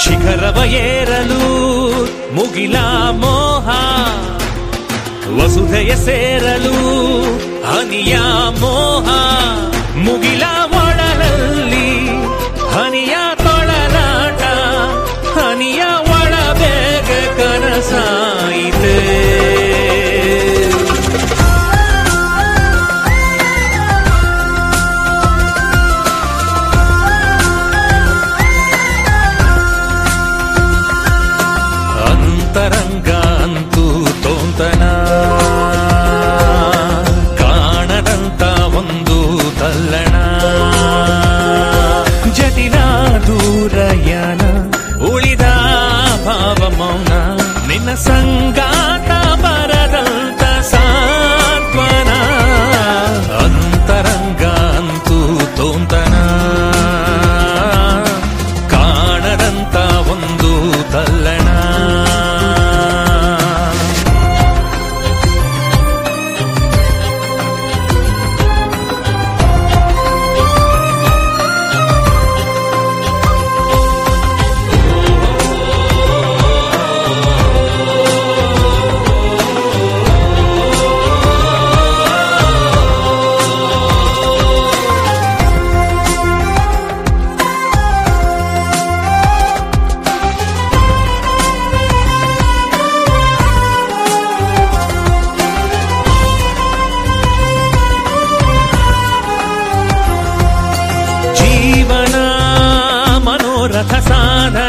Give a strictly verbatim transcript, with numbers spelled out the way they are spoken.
ಶಿಖರವ ಏರಲು ಮುಗಿಲ ಮೋಹ, ವಸುಧೆಯ ಸೇರಲು ಹನಿಯ ಮೋಹ. ಮುಗಿಲ ಒಳಲಲ್ಲಿ ಹನಿಯ ತೊಳಲಾಟ, ಹನಿಯ ಒಳ ಬೇಗ ಕನಸಾಯಿತೆ. ಅಂತರಂಗ ಅಂತೂ ತೋಂತನ, ಕಾಣದಂತ ಒಂದು ತಲ್ಲಣ. ಜಟಿಲ ದೂರಯಾನ ಉಳಿದ ಭಾವ ಮೌನ, ನಿನ್ನ ಸಂಗಾತ ಬರದಂತ ಸಾಂತ್ವನ. ಅಂತರಂಗ ಅಂತೂ ತೋಂತನ, ಕಾಣದಂತ ಒಂದು ತಲ್ಲಣ. ರಥ ಸಾಧನ